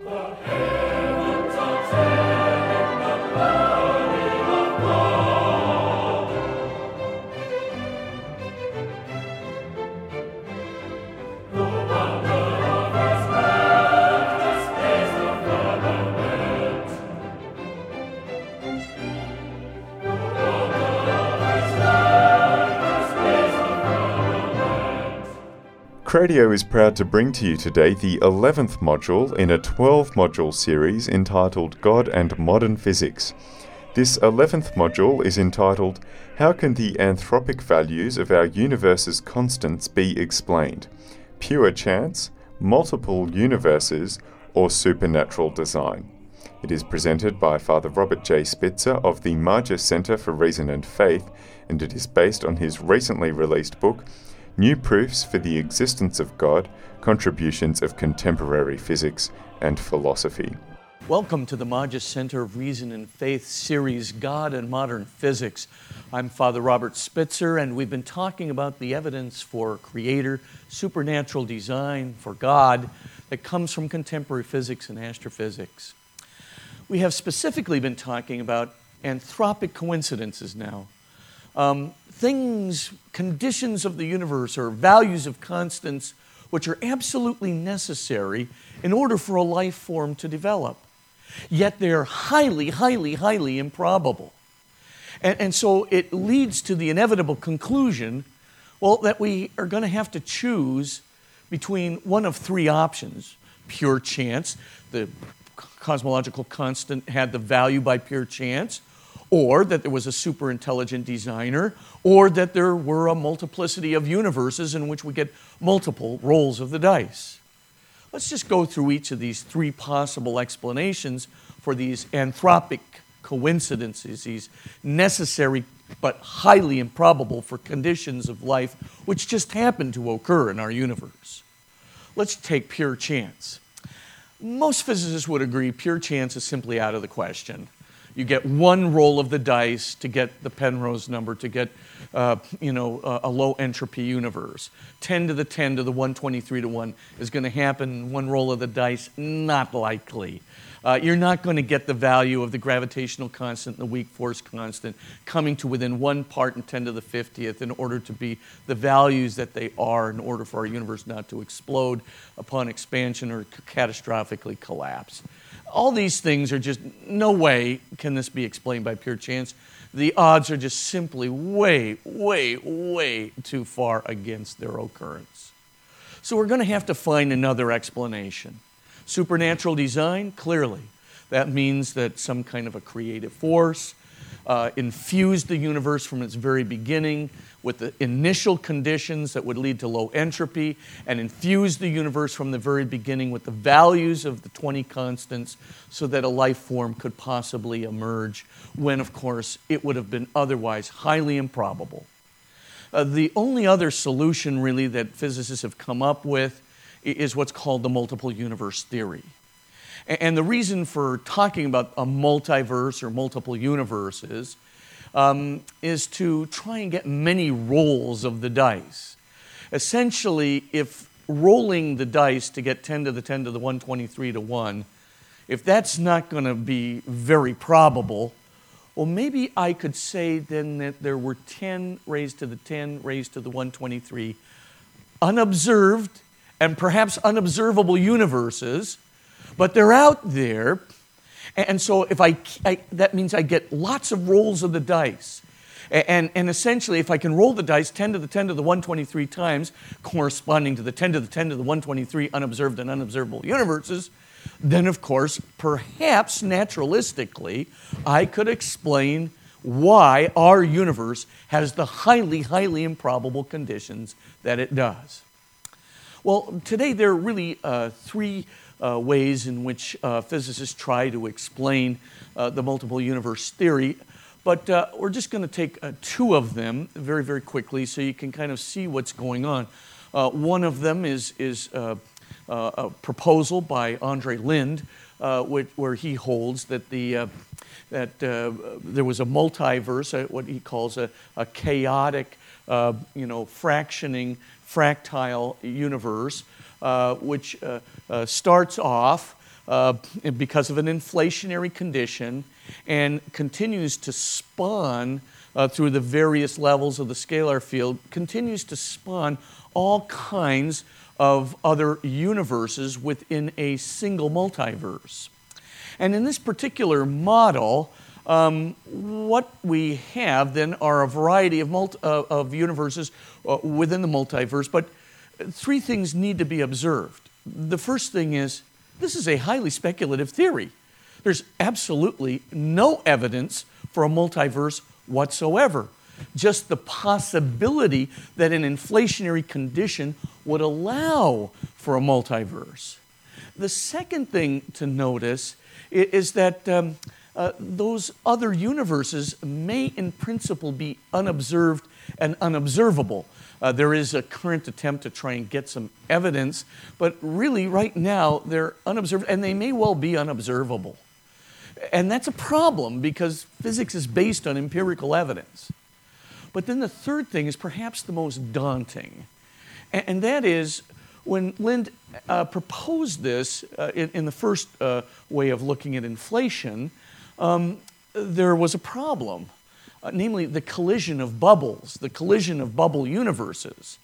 Cradio is proud to bring to you today the 11th module in a 12-module series entitled God and Modern Physics. This 11th module is entitled, How Can the Anthropic Values of Our Universe's Constants Be Explained? Pure Chance, Multiple Universes, or Supernatural Design? It is presented by Father Robert J. Spitzer of the Marja Center for Reason and Faith, and it is based on his recently released book, New Proofs for the Existence of God, Contributions of Contemporary Physics and Philosophy. Welcome to the Marja Center of Reason and Faith series, God and Modern Physics. I'm Father Robert Spitzer, and we've been talking about the evidence for Creator, supernatural design, for God, that comes from contemporary physics and astrophysics. We have specifically been talking about anthropic coincidences now. Conditions of the universe, or values of constants, which are absolutely necessary in order for a life form to develop. Yet they're highly, highly, highly improbable. And so it leads to the inevitable conclusion, that we are going to have to choose between one of three options. Pure chance, the cosmological constant had the value by pure chance, or that there was a super intelligent designer, or that there were a multiplicity of universes in which we get multiple rolls of the dice. Let's just go through each of these three possible explanations for these anthropic coincidences, these necessary but highly improbable for conditions of life which just happen to occur in our universe. Let's take pure chance. Most physicists would agree pure chance is simply out of the question. You get one roll of the dice to get the Penrose number, to get a low entropy universe. 10 to the 10 to the 123 to 1 is going to happen. One roll of the dice, not likely. You're not going to get the value of the gravitational constant and the weak force constant coming to within 1 part in 10 to the 50th in order to be the values that they are in order for our universe not to explode upon expansion or catastrophically collapse. All these things are just, no way can this be explained by pure chance. The odds are just simply way, way, way too far against their occurrence. So we're going to have to find another explanation. Supernatural design, clearly. That means that some kind of a creative force infused the universe from its very beginning with the initial conditions that would lead to low entropy, and infused the universe from the very beginning with the values of the 20 constants so that a life form could possibly emerge when, of course, it would have been otherwise highly improbable. The only other solution, really, that physicists have come up with is what's called the multiple universe theory. And the reason for talking about a multiverse or multiple universes is to try and get many rolls of the dice. Essentially, if rolling the dice to get 10 to the 10 to the 123 to 1, if that's not going to be very probable, maybe I could say then that there were 10 raised to the 10 raised to the 123 unobserved and perhaps unobservable universes, but they're out there. And so if that means I get lots of rolls of the dice. And essentially, if I can roll the dice 10 to the 10 to the 123 times, corresponding to the 10 to the 10 to the 123 unobserved and unobservable universes, then, of course, perhaps naturalistically, I could explain why our universe has the highly, highly improbable conditions that it does. Well, today there are really three ways in which physicists try to explain the multiple universe theory, but we're just going to take two of them very, very quickly so you can kind of see what's going on. One of them is a proposal by Andre Linde, where he holds that there was a multiverse, what he calls a chaotic, fractioning, fractile universe, which starts off because of an inflationary condition and continues to spawn through the various levels of the scalar field, continues to spawn all kinds of other universes within a single multiverse. And in this particular model, what we have then are a variety of universes within the multiverse, but three things need to be observed. The first thing is, this is a highly speculative theory. There's absolutely no evidence for a multiverse whatsoever. Just the possibility that an inflationary condition would allow for a multiverse. The second thing to notice is that those other universes may in principle be unobserved and unobservable. There is a current attempt to try and get some evidence, but really right now they're unobserved and they may well be unobservable. And that's a problem because physics is based on empirical evidence. But then the third thing is perhaps the most daunting, and that is when Lind proposed this in the first way of looking at inflation, there was a problem, namely the collision of bubbles, the collision of bubble universes.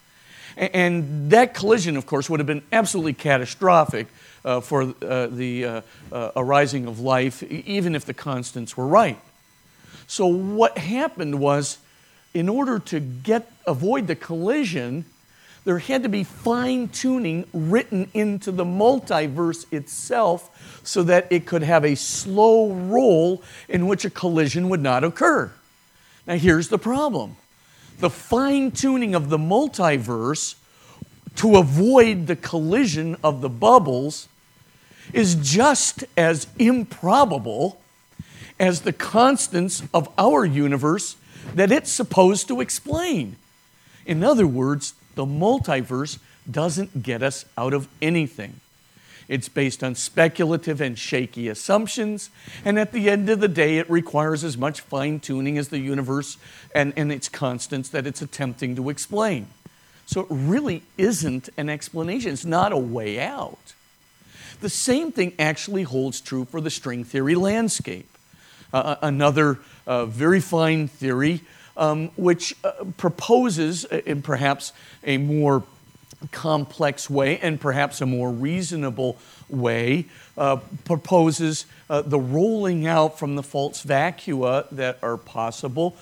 And that collision, of course, would have been absolutely catastrophic for the arising of life, even if the constants were right. So what happened was, in order to avoid the collision, there had to be fine-tuning written into the multiverse itself so that it could have a slow roll in which a collision would not occur. Now here's the problem. The fine-tuning of the multiverse to avoid the collision of the bubbles is just as improbable as the constants of our universe that it's supposed to explain. In other words, the multiverse doesn't get us out of anything. It's based on speculative and shaky assumptions, and at the end of the day, it requires as much fine-tuning as the universe and its constants that it's attempting to explain. So it really isn't an explanation. It's not a way out. The same thing actually holds true for the string theory landscape. Another very fine theory which proposes, in perhaps a more complex way and perhaps a more reasonable way, proposes the rolling out from the false vacua that are possible,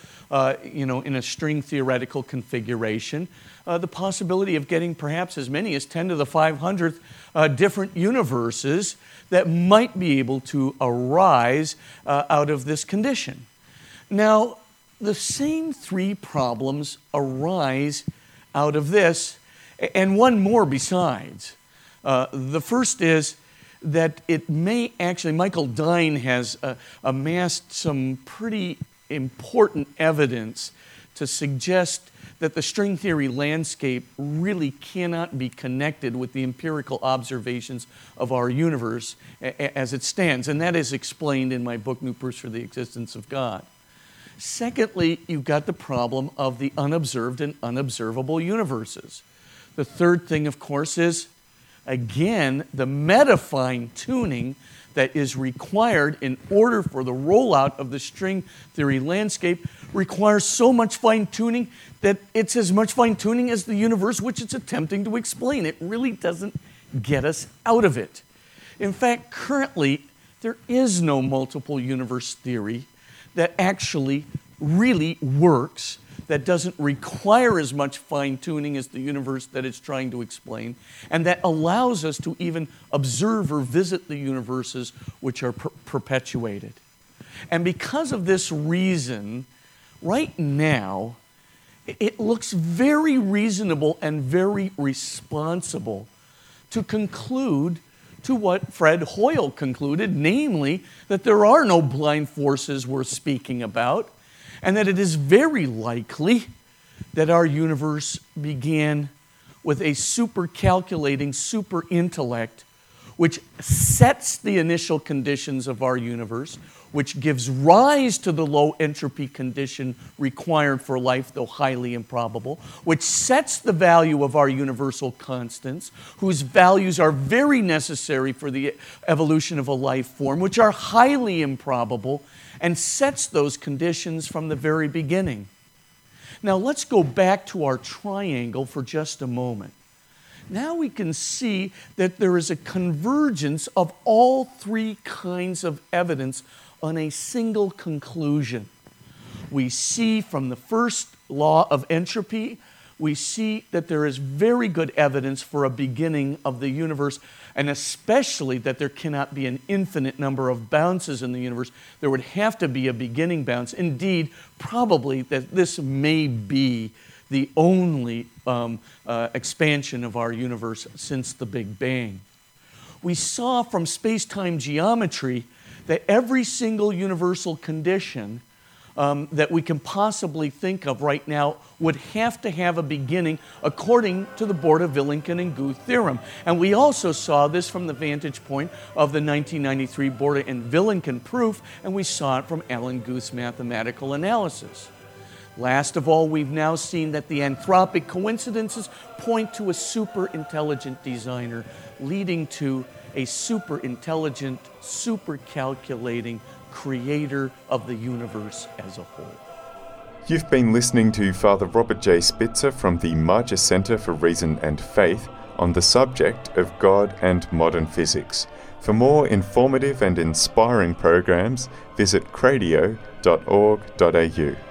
in a string theoretical configuration, the possibility of getting perhaps as many as 10 to the 500th different universes that might be able to arise out of this condition. Now, the same three problems arise out of this, and one more besides. The first is that it may actually, Michael Dine has amassed some pretty important evidence to suggest that the string theory landscape really cannot be connected with the empirical observations of our universe as it stands, and that is explained in my book, New Proofs for the Existence of God. Secondly, you've got the problem of the unobserved and unobservable universes. The third thing, of course, is, again, the meta fine-tuning that is required in order for the rollout of the string theory landscape requires so much fine-tuning that it's as much fine-tuning as the universe which it's attempting to explain. It really doesn't get us out of it. In fact, currently, there is no multiple universe theory that actually really works, that doesn't require as much fine-tuning as the universe that it's trying to explain, and that allows us to even observe or visit the universes which are perpetuated. And because of this reason, right now, it looks very reasonable and very responsible to conclude to what Fred Hoyle concluded, namely that there are no blind forces worth speaking about, and that it is very likely that our universe began with a super-calculating super intellect which sets the initial conditions of our universe, which gives rise to the low entropy condition required for life, though highly improbable, which sets the value of our universal constants, whose values are very necessary for the evolution of a life form, which are highly improbable, and sets those conditions from the very beginning. Now let's go back to our triangle for just a moment. Now we can see that there is a convergence of all three kinds of evidence on a single conclusion. We see from the first law of entropy, we see that there is very good evidence for a beginning of the universe, and especially that there cannot be an infinite number of bounces in the universe. There would have to be a beginning bounce. Indeed, probably that this may be the only expansion of our universe since the Big Bang. We saw from space-time geometry that every single universal condition that we can possibly think of right now would have to have a beginning according to the Borda-Vilenkin and Guth theorem. And we also saw this from the vantage point of the 1993 Borda and Vilenkin proof, and we saw it from Alan Guth's mathematical analysis. Last of all, we've now seen that the anthropic coincidences point to a super-intelligent designer, leading to a super-intelligent, super-calculating creator of the universe as a whole. You've been listening to Father Robert J. Spitzer from the Marja Center for Reason and Faith on the subject of God and modern physics. For more informative and inspiring programs, visit cradio.org.au.